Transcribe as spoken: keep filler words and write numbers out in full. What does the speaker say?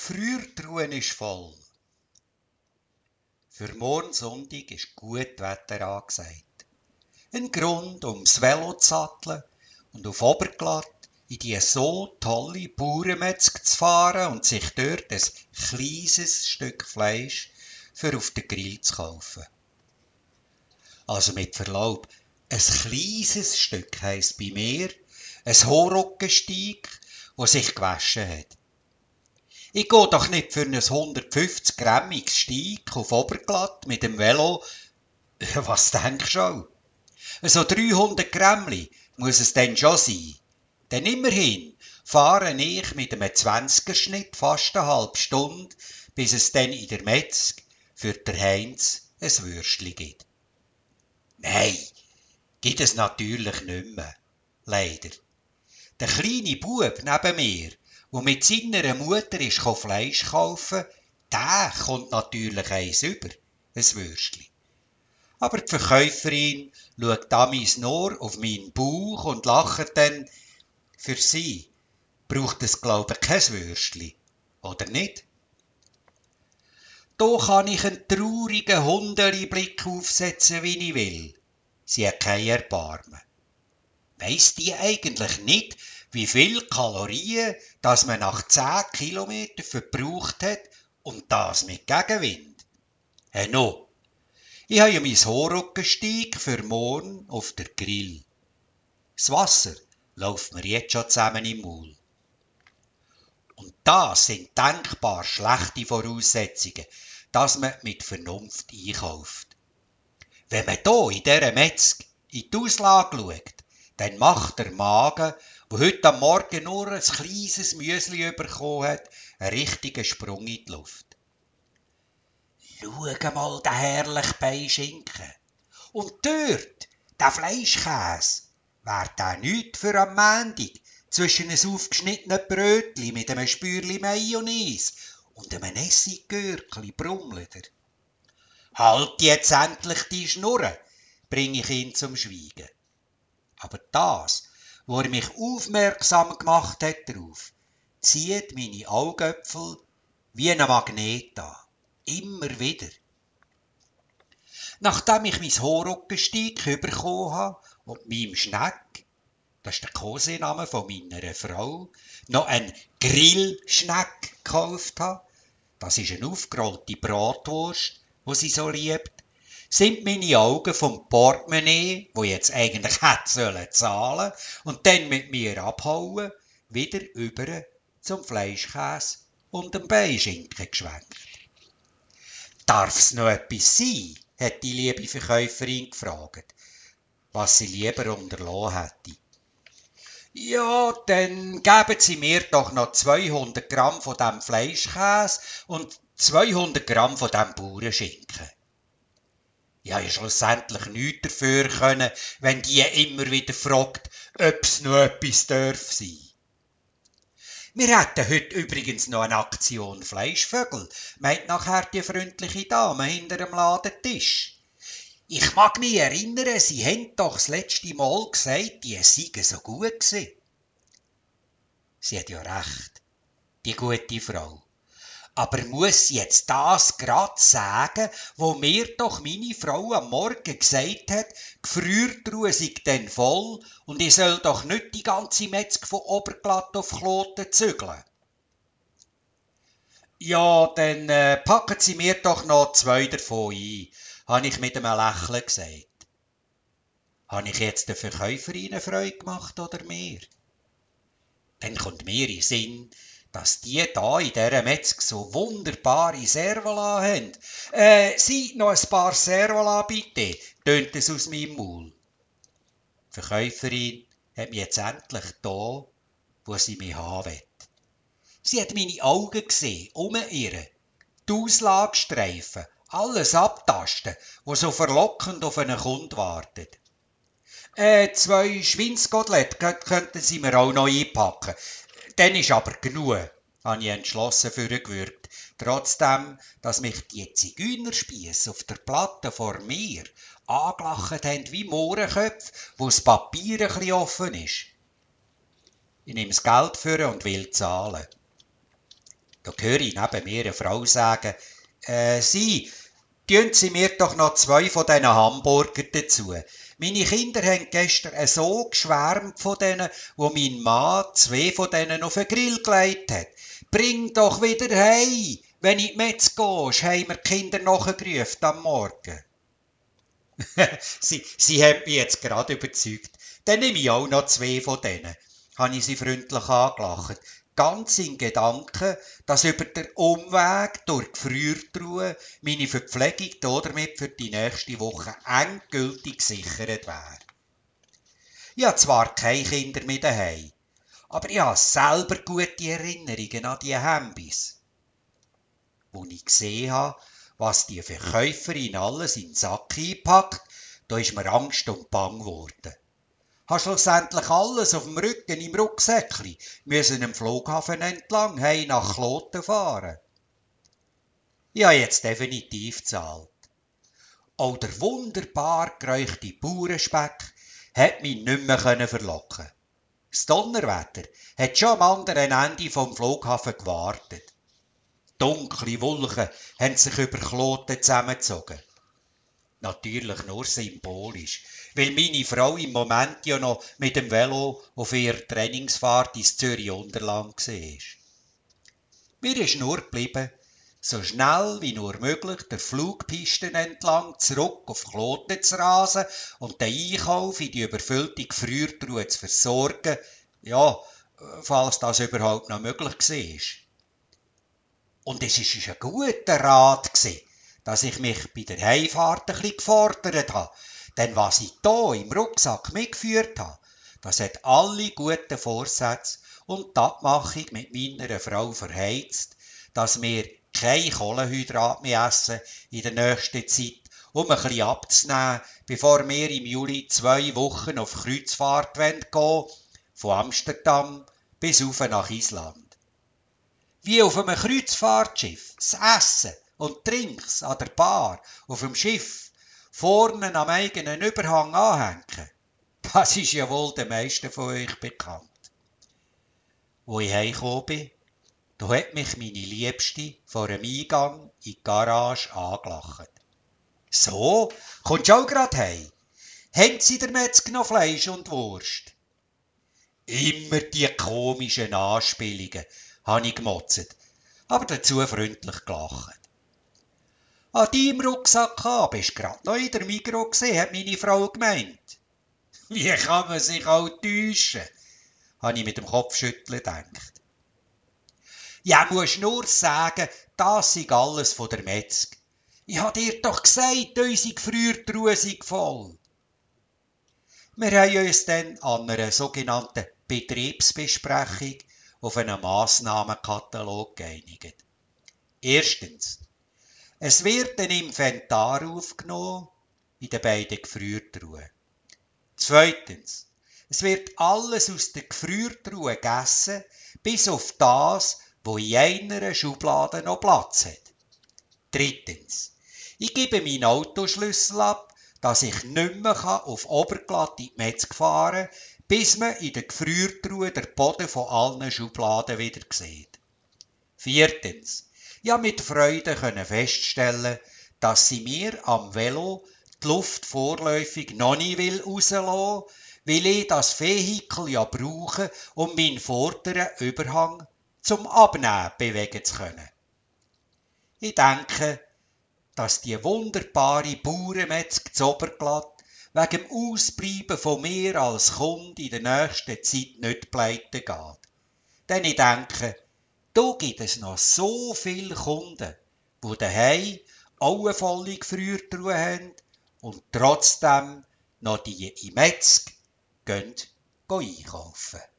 Gefriertruhe ist voll. Für morgen Sonntag ist gut Wetter angesagt. Ein Grund, ums Velo zu satteln und auf Oberglatt in die so tolle Bauernmetzg zu fahren und sich dort ein kleines Stück Fleisch für auf den Grill zu kaufen. Also mit Verlaub, ein kleines Stück heisst bei mir ein Horockensteak, wo sich gewaschen hat. Ich gehe doch nicht für ein hundertfünfzig grammiges Steak auf Oberglatt mit dem Velo. Was denkst du auch? So dreihundert Grammli muss es denn schon sein. Denn immerhin fahre ich mit einem Zwanziger-Schnitt fast eine halbe Stunde, bis es dann in der Metzg für der Heinz ein Würstli gibt. Nein, gibt es natürlich nicht mehr. Leider. Der kleine Bub neben mir, der mit seiner Mutter ist Fleisch kaufen, der kommt natürlich eins über, ein Würstli. Aber die Verkäuferin schaut damals nur auf meinen Bauch und lacht dann, für sie braucht es, glaube ich, kein Würstli, oder nicht? Da kann ich einen traurigen Hundeli-Blick aufsetzen, wie ich will. Sie hat kein Erbarmen. Weiss die eigentlich nicht, wie viel Kalorien dass man nach zehn Kilometern verbraucht hat und das mit Gegenwind? Hey no, ich habe ja mein Horockensteak für morgen auf der Grill. Das Wasser läuft mir jetzt schon zusammen im Maul. Und das sind denkbar schlechte Voraussetzungen, dass man mit Vernunft einkauft. Wenn man hier in dieser Metzg in die Auslage schaut, dann macht der Magen, der heute am Morgen nur ein kleines Müsli bekommen hat, einen richtigen Sprung in die Luft. Schau mal den herrlichen Beischinken. Und dort, der Fleischkäse, wär der nichts für am Montag zwischen ein aufgeschnittenes Brötli mit einem Spürli Mayonnaise und einem Essiggürkli Brummleder. Halt jetzt endlich die Schnurren, bringe ich ihn zum Schweigen. Aber das, wo er mich aufmerksam gemacht hat darauf, zieht meine Augäpfel wie ein Magnet an. Immer wieder. Nachdem ich mein Horockensteak bekommen habe und meinem Schneck, das ist der Kosename von meiner Frau, noch einen Grillschneck gekauft habe, das ist eine aufgerollte Bratwurst, die sie so liebt, sind meine Augen vom Portemonnaie, wo jetzt eigentlich hätte sollen zahlen und dann mit mir abhauen, wieder über zum Fleischkäse und dem Beischinken geschwenkt. Darf's noch etwas sein? Hat die liebe Verkäuferin gefragt, was sie lieber unterlassen hätte. Ja, dann geben Sie mir doch noch zweihundert Gramm von dem Fleischkäse und zweihundert Gramm von dem Bauernschinken. Ich habe ja schlussendlich nichts dafür können, wenn die immer wieder fragt, ob's noch etwas darf sein. Wir hätten heute übrigens noch eine Aktion Fleischvögel, meint nachher die freundliche Dame hinter dem Ladentisch. Ich mag mich erinnern, Sie haben doch das letzte Mal gesagt, die seien so gut gewesen. Sie hat ja recht, die gute Frau. Aber muss sie jetzt das grad sagen, wo mir doch meine Frau am Morgen gesagt hat, Gefriertruhe sei denn voll und ich soll doch nicht die ganze Metzg von Oberglatt auf Kloten zügeln. Ja, dann äh, packen Sie mir doch noch zwei davon ein, habe ich mit einem Lächeln gesagt. Habe ich jetzt der Verkäuferin eine Freude gemacht oder mir? Dann kommt mir in den Sinn, dass die da in dieser Metzg so wunderbare Servola haben. Äh, Sie, noch ein paar Servola bitte, tönt es aus meinem Maul. Die Verkäuferin hat mich jetzt endlich da, wo sie mich haben will. Sie hat meine Augen gesehen, umirren, die Auslagestreifen, alles abtasten, was so verlockend auf einen Kunden wartet. Äh, zwei Schweinskotelett könnten Sie mir auch noch einpacken. Dann ist aber genug, habe ich entschlossen vorgewürgt, trotzdem, dass mich die Zigeunerspiesse auf der Platte vor mir angelacht haben wie Mohrenköpfe, wo das Papier ein bisschen offen ist. Ich nehme das Geld für und will zahlen. Da höre ich neben mir eine Frau sagen, äh, Sie, tun Sie mir doch noch zwei von diesen Hamburger dazu. Meine Kinder haben gestern so geschwärmt von denen, wo mein Mann zwei von denen auf den Grill gelegt hat. Bring doch wieder heim. Wenn ich Metz gehst, haben wir die Kinder nachgerufen am Morgen. sie, sie hat mich jetzt gerade überzeugt. Dann nehme ich auch noch zwei von denen, habe ich sie freundlich angelacht. Ganz in Gedanken, dass über den Umweg durch die Gefriertruhe meine Verpflegung damit für die nächste Woche endgültig gesichert wäre. Ich habe zwar keine Kinder mehr daheim, aber ich habe selber gute Erinnerungen an die Hembis. Als ich gesehen habe, was die Verkäuferin alles in den Sack einpackt, da ist mir Angst und Bang geworden. Habe schlussendlich alles auf dem Rücken im Rucksäckli, müssen am Flughafen entlang heim nach Kloten fahren. Ich habe jetzt definitiv gezahlt. Auch der wunderbar geräuchte Bauernspeck hat mich nicht mehr verlocken. Das Donnerwetter hat schon am anderen Ende vom Flughafen gewartet. Dunkle Wolken haben sich über Kloten zusammengezogen. Natürlich nur symbolisch, weil meine Frau im Moment ja noch mit dem Velo auf ihrer Trainingsfahrt ins Zürich-Unterland war. Mir ist nur geblieben, so schnell wie nur möglich der Flugpisten entlang zurück auf Kloten zu rasen und den Einkauf in die überfüllte Gefriertruhe zu versorgen, ja, falls das überhaupt noch möglich war. Und es war ein guter Rat, dass ich mich bei der Heimfahrt ein bisschen gefordert habe. Denn was ich hier im Rucksack mitgeführt habe, das hat alle guten Vorsätze und die Abmachung mit meiner Frau verheizt, dass wir kein Kohlenhydrat mehr essen in der nächsten Zeit, um ein bisschen abzunehmen, bevor wir im Juli zwei Wochen auf Kreuzfahrt gehen wollen, von Amsterdam bis auf nach Island. Wie auf einem Kreuzfahrtschiff, das Essen und Trinks an der Bar auf dem Schiff vorne am eigenen Überhang anhängen, das ist ja wohl den meisten von euch bekannt. Wo ich heimgekommen bin, da hat mich meine Liebste vor dem Eingang in die Garage angelacht. So, kommst du auch grad heim? Haben Sie der Metzger noch Fleisch und Wurst? Immer die komischen Anspielungen, habe ich gemotzt, aber dazu freundlich gelacht. An deinem Rucksack an, bist grad noch in der Migros gesehen, hat meine Frau gemeint. Wie kann man sich auch täuschen? Habe ich mit dem Kopfschütteln gedacht. Ja, musst nur sagen, das sei alles von der Metzger. Ich habe dir doch gesagt, unsere Gefriertruhe sei voll. Wir haben uns dann an einer sogenannten Betriebsbesprechung auf einen Massnahmenkatalog geeinigt. Erstens. Es wird ein Inventar aufgenommen in den beiden Gefriertruhen. Zweitens. Es wird alles aus der Gefriertruhe gegessen, bis auf das, wo in einer Schublade noch Platz hat. Drittens. Ich gebe meinen Autoschlüssel ab, dass ich nicht mehr auf Oberglatt in die Metzger fahren kann, bis man in der Gefriertruhe den Boden von allen Schubladen wieder sieht. Viertens. Ja, mit Freude können feststellen, dass sie mir am Velo die Luft vorläufig noch nicht will rauslassen, weil ich das Vehikel ja brauche, um meinen vorderen Überhang zum Abnehmen bewegen zu können. Ich denke, dass die wunderbare Bauernmetzger zu Oberglatt wegen dem Ausbleiben von mir als Kunde in der nächsten Zeit nicht pleite geht. Denn ich denke, da gibt es noch so viele Kunden, die daheim auch eine volle Gefriertruhe haben und trotzdem noch die im Metzger gehen einkaufen.